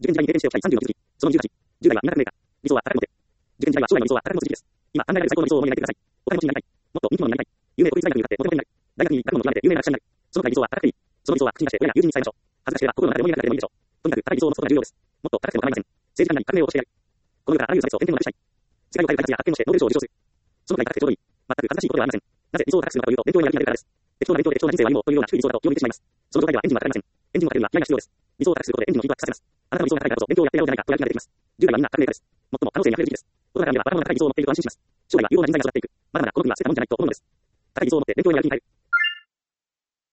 受験時代に経験しておきたい30の気づき。その28。10代は田舎メーカー。理想は高く持て。受験時代は将来の理想は高く持つ時期です。今、考えられる最高の理想を思い描いてください。お金持ちになりたい。もっと人気者になりたい。有名国立大学に向かってモテモテになる。大学に学問を極めて有名な学者になる。そのくらい理想は高くていい。その理想は口に出して親や友人に伝えましょう。恥ずかしければ心の中で思い描かなくてもいいでしょう。とにかく高い理想を持つことが重要です。もっと高くても構いません。政治家になり革命を起こしてやる。この世からあらゆる差別を点々までしたい。世界を変える開発や発見をしてノーベル賞を受賞する。そのくらい高くてちょうどいい。全く恥ずかしいことではありません。なぜ理想を高くするのかというと、勉強にやる気が出るからです。適当な勉強で貴重な人生は今もというような低い理想だと世に出てしまいます。その状態ではエンジンはかかりません。エンジンをかけるには気合が必要です。理想を高くすることでエンジンをヒートアップさせます。あなたの理想が高いからこそ勉強をやってやろうじゃないかとやる気が出てきます。10代はみんな革命家です。最も可能性に溢れる時期です。世の中には若者が高い理想を持っていると安心します。将来は有用な人材が育っていく。まだまだこの国は捨てたもんじゃないと思うのです。高い理想を持って勉強にやる気に変える。